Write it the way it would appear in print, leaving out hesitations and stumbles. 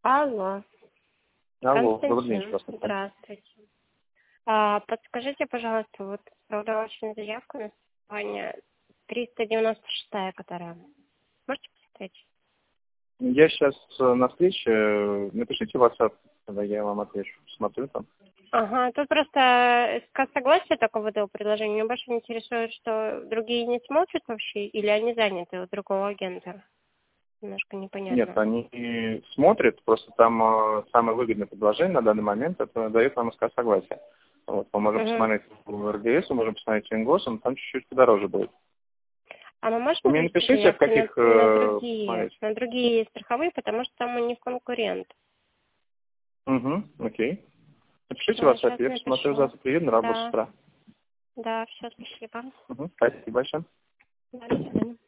Алло, Алло, добрый день, Константин, здравствуйте. здравствуйте. Подскажите, пожалуйста, вот продолжительная заявка на страхование 396, которая. Можете посмотреть? Я сейчас на встрече, напишите в WhatsApp, когда я вам отвечу. Смотрю там. Ага, тут просто согласие только выдал предложение. Меня больше интересует, что другие не смотрят вообще, или они заняты у другого агента? Немножко Нет, непонятно. они смотрят, просто там самое выгодное предложение на данный момент, это дает нам СК согласие. Вот, мы можем Угу. посмотреть в РГС, мы можем посмотреть в Ингосом, там чуть-чуть подороже будет. А мы Вы можем мне завести напишите, в заявку каких посмотреть. на другие страховые, потому что там у них конкурент. Угу, окей. Напишите в Все, WhatsApp, сейчас я посмотрю, напишу. завтра приеду на работу с Да, утра. да, все, спасибо. Угу, спасибо большое. Да, до свидания.